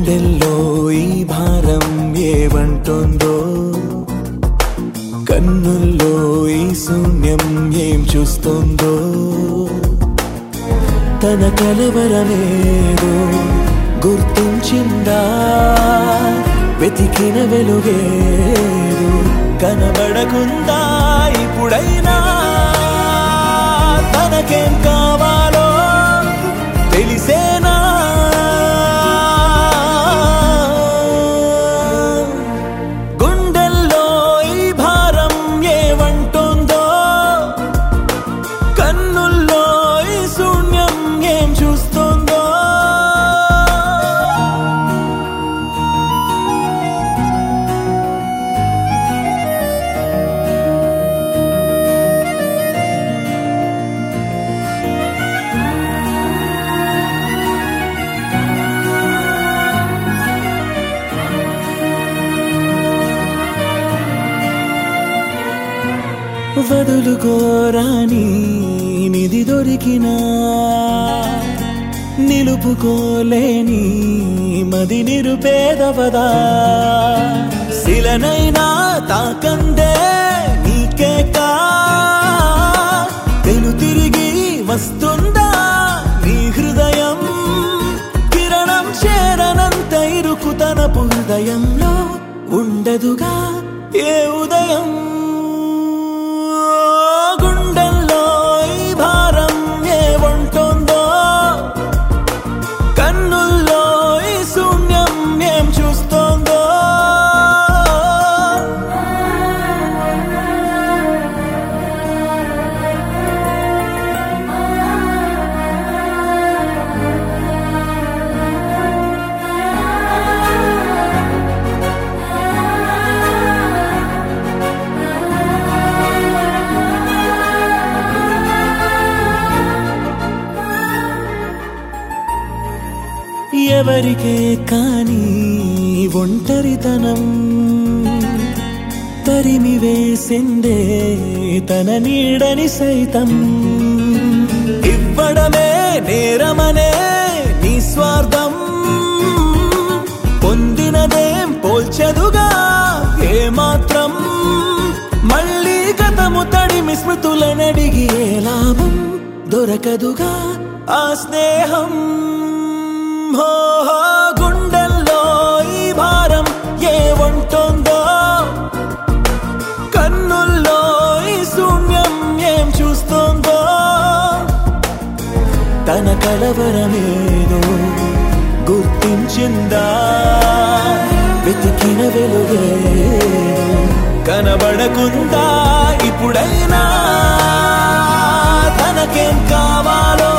గుండెల్లో ఈ భారం ఏమంటుందో, కన్నుల్లో ఈ శూన్యం ఏం చూస్తుందో, తన కలవరమేదో గుర్తించిందా, వెతికిన వెలుగేదో కనబడకుందా ఇప్పుడైనా, తనకేం కావాలో తెలిసేనా. గుండెల్లో ఈ భారం ఏమంటుందో, కన్నుల్లో ఈ శూన్యం ఏం చూస్తుందో. వదులుకోరాని నిధి దొరికినా, నిలుపుకోలేని మది నిరుపేదవదా, శిలనైనా తాకందే నీకేకా, తెలు తిరిగి వస్తుందా నీ హృదయం, కిరణం చేరనంత ఇరుకు తనపు హృదయంలో ఉండదుగా ఏ ఉదయం. గుండెల్లో ఈ భారం ఏమంటుందో, కన్నుల్లో ఈ శూన్యం ఏం చూస్తుందో. ఎవరికే కాని ఒంటరితనం తరిమి వేసిందే తన నీడని సైతం, ఇవ్వడమే నేరమనే నీ స్వార్థం, పొందినదేం పోల్చెదుగా ఏమాత్రం, మళ్ళీ గతము తడిమి స్మృతులనడిగి ఏ లాభం దొరకదుగా ఆ స్నేహం. గుండెల్లో ఈ భారం ఏమంటుందో, కన్నుల్లో ఈ శూన్యం ఏం చూస్తుందో, తన కలవరమేదో గుర్తించిందా, వెతికిన వెలుగేదో కనబడకుందా ఇప్పుడైనా, తనకేం కావాలో